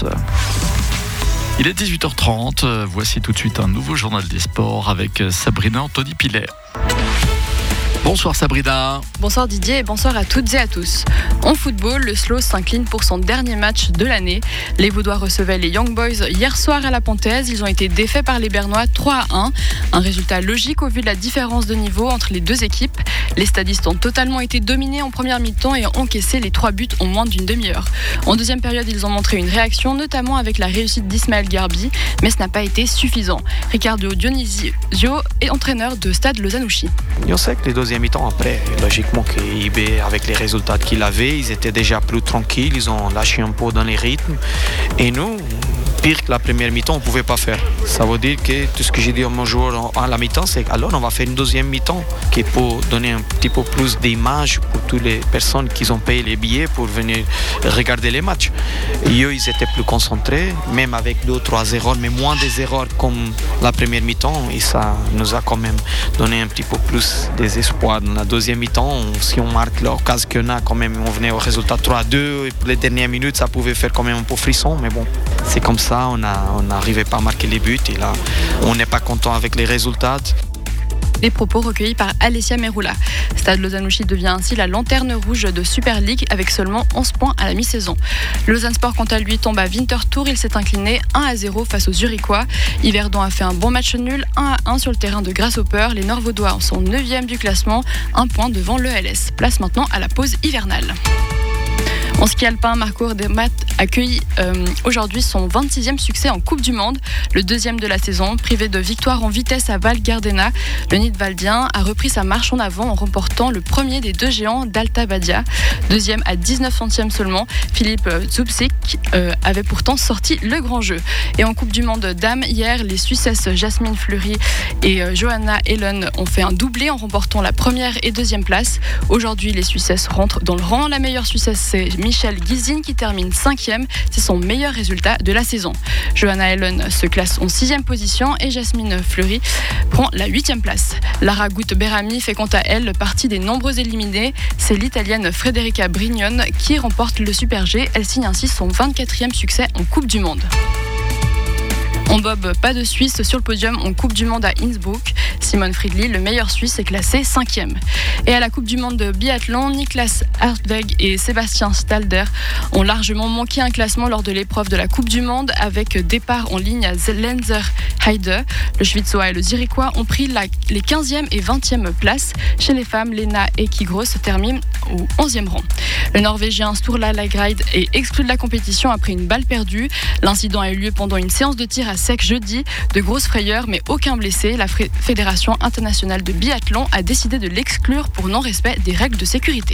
Il est 18h30, voici tout de suite un nouveau journal des sports avec Sabrina Anthony-Pilet. Bonsoir Sabrina. Bonsoir Didier et bonsoir à toutes et à tous. En football, le Slow s'incline pour son dernier match de l'année. Les Vaudois recevaient les Young Boys hier soir à la Pontaise. Ils ont été défaits par les Bernois 3-1. Un résultat logique au vu de la différence de niveau entre les deux équipes. Les stadistes ont totalement été dominés en première mi-temps et ont encaissé les 3 buts en moins d'une demi-heure. En deuxième période, ils ont montré une réaction, notamment avec la réussite d'Ismaël Garbi, mais ce n'a pas été suffisant. Ricardo Dionisio est entraîneur de Stade Lozanouchi. On sait que les deuxième mi-temps après, logiquement qu'IB, avec les résultats qu'il avait, ils étaient déjà plus tranquilles, ils ont lâché un peu dans les rythmes. Et nous, pire que la première mi-temps, on ne pouvait pas faire. Ça veut dire que tout ce que j'ai dit à mon joueur à la mi-temps, c'est alors on va faire une deuxième mi-temps qui est pour donner un petit peu plus d'image pour toutes les personnes qui ont payé les billets pour venir regarder les matchs. Et eux, ils étaient plus concentrés, même avec 2 ou 3 erreurs, mais moins des erreurs comme la première mi-temps. Et ça nous a quand même donné un petit peu plus d'espoir. Dans la deuxième mi-temps, si on marque l'occasion qu'on a, quand même, on venait au résultat 3-2. Et pour les dernières minutes, ça pouvait faire quand même un peu frisson, mais bon, c'est comme ça, on n'arrivait pas à marquer les buts. Et là, on n'est pas content avec les résultats. Les propos recueillis par Alessia Meroula. Stade Lozanouchi devient ainsi la lanterne rouge de Super League avec seulement 11 points à la mi-saison. Lausanne Sport, quant à lui, tombe à Winterthur. Il s'est incliné 1-0 face aux Zurichois. Yverdon a fait un bon match nul, 1-1 sur le terrain de Grasshopper. Les Nord-Vaudois sont 9e du classement, 1 point devant l'ELS. Place maintenant à la pause hivernale. En ski alpin, Marco Odermatt accueille aujourd'hui son 26e succès en Coupe du Monde, le 2e de la saison. Privé de victoire en vitesse à Val Gardena, le Nidwaldien a repris sa marche en avant en remportant le premier des 2 géants d'Alta Badia. 2e à 19 centièmes seulement, Philippe Zubcic avait pourtant sorti le grand jeu. Et en Coupe du Monde dames, hier, les Suissesses Jasmine Fleury et Johanna Helen ont fait un doublé en remportant la 1re et 2e place. Aujourd'hui, les Suissesses rentrent dans le rang. La meilleure Suissesse, c'est Michel Gizin qui termine 5e. C'est son meilleur résultat de la saison. Johanna Helen se classe en 6e position et Jasmine Fleury prend la 8e place. Lara Gut-Berami fait quant à elle partie des nombreux éliminés. C'est l'Italienne Federica Brignone qui remporte le Super G. Elle signe ainsi son 24e succès en Coupe du Monde. En bob, pas de Suisse sur le podium en Coupe du Monde à Innsbruck. Simone Friedli, le meilleur Suisse, est classé 5e. Et à la Coupe du Monde de biathlon, Niklas Hartweg et Sébastien Stalder ont largement manqué un classement lors de l'épreuve de la Coupe du Monde avec départ en ligne à Lenzerheide. Le Schwitzois et le Zurichois ont pris les 15e et 20e places. Chez les femmes, Lena Ekigros termine au 11e rang. Le Norvégien Sturla Lagride est exclu de la compétition après une balle perdue. L'incident a eu lieu pendant une séance de tir à sec jeudi. De grosses frayeurs, mais aucun blessé. La Fédération internationale de biathlon a décidé de l'exclure pour non-respect des règles de sécurité.